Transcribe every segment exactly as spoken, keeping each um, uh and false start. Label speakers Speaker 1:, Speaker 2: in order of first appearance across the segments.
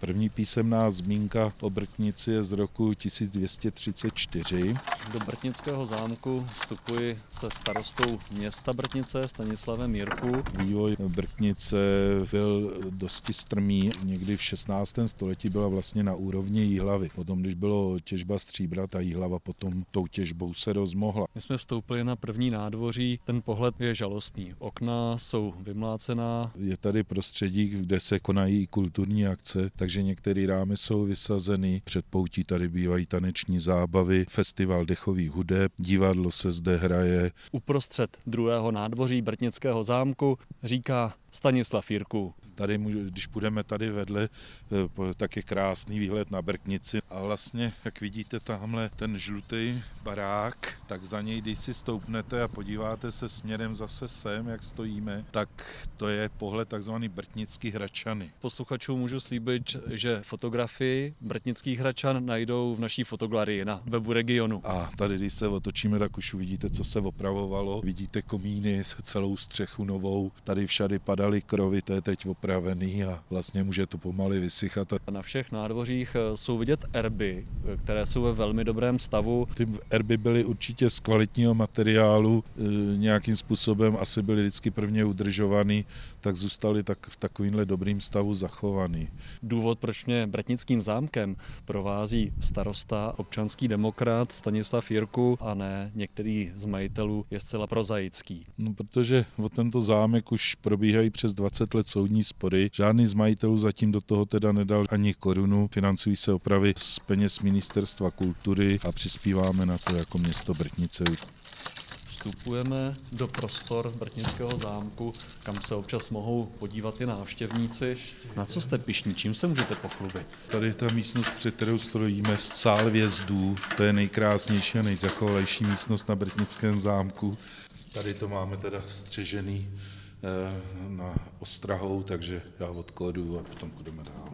Speaker 1: První písemná zmínka o Brtnici je z roku tisíc dvě stě třicet čtyři.
Speaker 2: Do Brtnického zámku vstupuji se starostou města Brtnice Stanislavem Jirku.
Speaker 1: Vývoj Brtnice byl dosti strmý. Někdy v šestnáctém století byla vlastně na úrovni Jihlavy. Potom, když bylo těžba stříbra, ta Jihlava potom tou těžbou se rozmohla.
Speaker 2: My jsme vstoupili na první nádvoří, ten pohled je žalostný. Okna jsou vymlácená.
Speaker 1: Je tady prostředí, kde se konají kulturní akce, takže některé rámy jsou vysazeny. Před poutí tady bývají taneční zábavy, festival dechových hudeb, divadlo se zde hraje.
Speaker 2: Uprostřed druhého nádvoří Brtnického zámku říká Stanislav Jirku.
Speaker 1: Tady, když půjdeme tady vedle, tak je krásný výhled na Brtnici. A vlastně, jak vidíte tamhle ten žlutý barák, tak za něj, když si stoupnete a podíváte se směrem zase sem, jak stojíme, tak to je pohled takzvaný Brtnický Hradčany.
Speaker 2: Posluchačům můžu slíbit, že fotografii Brtnických Hradčan najdou v naší fotogalerii na webu Regionu.
Speaker 1: A tady, když se otočíme, tak už uvidíte, co se opravovalo. Vidíte komíny, celou střechu novou. Tady všady padaly krovy, to je teď opravený a vlastně může to pomaly vysychat.
Speaker 2: Na všech nádvořích jsou vidět erby, které jsou ve velmi dobrém stavu.
Speaker 1: Ty erby byly určitě z kvalitního materiálu, nějakým způsobem asi byly vždycky prvně udržovaný, tak zůstaly tak v takovýmhle dobrým stavu zachovaný.
Speaker 2: Důvod, proč mě Brtnickým zámkem provází starosta občanský demokrat Stanislav Jirku a ne některý z majitelů, je zcela prozaický.
Speaker 1: No, protože o tento zámek už probíhají přes dvacet let soudní spory. Žádný z majitelů zatím do toho teda nedal ani korunu. Financují se opravy z peněz Ministerstva kultury a přispíváme na to jako město Brtnice.
Speaker 2: Vstupujeme do prostor Brtnického zámku, kam se občas mohou podívat i návštěvníci. Na co jste pyšní? Čím se můžete pochlubit?
Speaker 1: Tady je ta místnost, před kterou stojíme, sál vjezdů. To je nejkrásnější a nejzachovalejší místnost na Brtnickém zámku. Tady to máme teda střežený eh, na ostrahou, takže já odkóduju a potom půjdeme dál.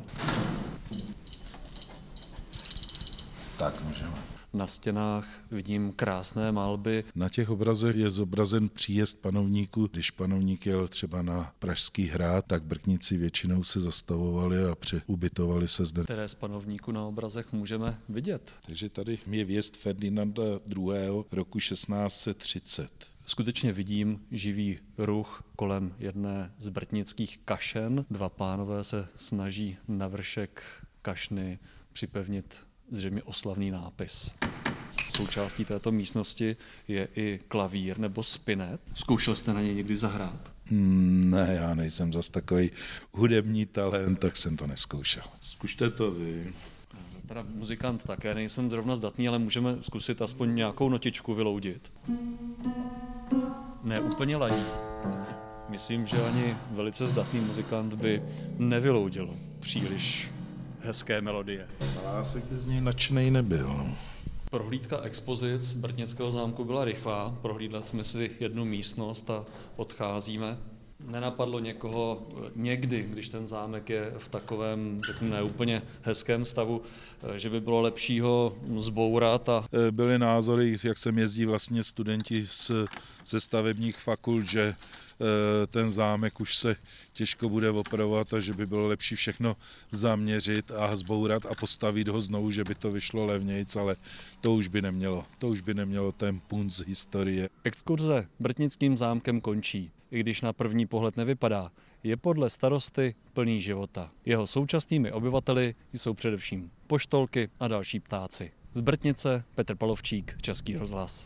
Speaker 1: Tak můžeme.
Speaker 2: Na stěnách vidím krásné malby.
Speaker 1: Na těch obrazech je zobrazen příjezd panovníků. Když panovník jel třeba na Pražský hrad, tak Brtníci většinou se zastavovali a přeubytovali se zde.
Speaker 2: Které z panovníků na obrazech můžeme vidět?
Speaker 1: Takže tady je vjezd Ferdinanda druhého. roku šestnáct set třicet.
Speaker 2: Skutečně vidím živý ruch kolem jedné z brtnických kašen. Dva pánové se snaží na vršek kašny připevnit zřejmě oslavný nápis. Součástí této místnosti je i klavír nebo spinet. Zkoušel jste na něj někdy zahrát?
Speaker 1: Ne, já nejsem zas takový hudební talent, tak jsem to neskoušel. Zkušte to vy.
Speaker 2: Teda muzikant také nejsem zrovna zdatný, ale můžeme zkusit aspoň nějakou notičku vyloudit. Ne úplně ladí. Myslím, že ani velice zdatný muzikant by nevyloudil příliš hezké melodie.
Speaker 1: Já se z něj nadšenej nebyl.
Speaker 2: Prohlídka expozic Brtnického zámku byla rychlá. Prohlídli jsme si jednu místnost a odcházíme. Nenapadlo někoho někdy, když ten zámek je v takovém, řeknu, neúplně hezkém stavu, že by bylo lepší ho zbourat? A...
Speaker 1: Byly názory, jak sem jezdí vlastně studenti z, ze stavebních fakult, že ten zámek už se těžko bude opravovat a že by bylo lepší všechno zaměřit a zbourat a postavit ho znovu, že by to vyšlo levnějc, ale to už by nemělo. To už by nemělo ten punc historie.
Speaker 2: Exkurze Brtnickým zámkem končí, i když na první pohled nevypadá. Je podle starosty plný života. Jeho současnými obyvateli jsou především poštolky a další ptáci. Z Brtnice Petr Palovčík, Český rozhlas.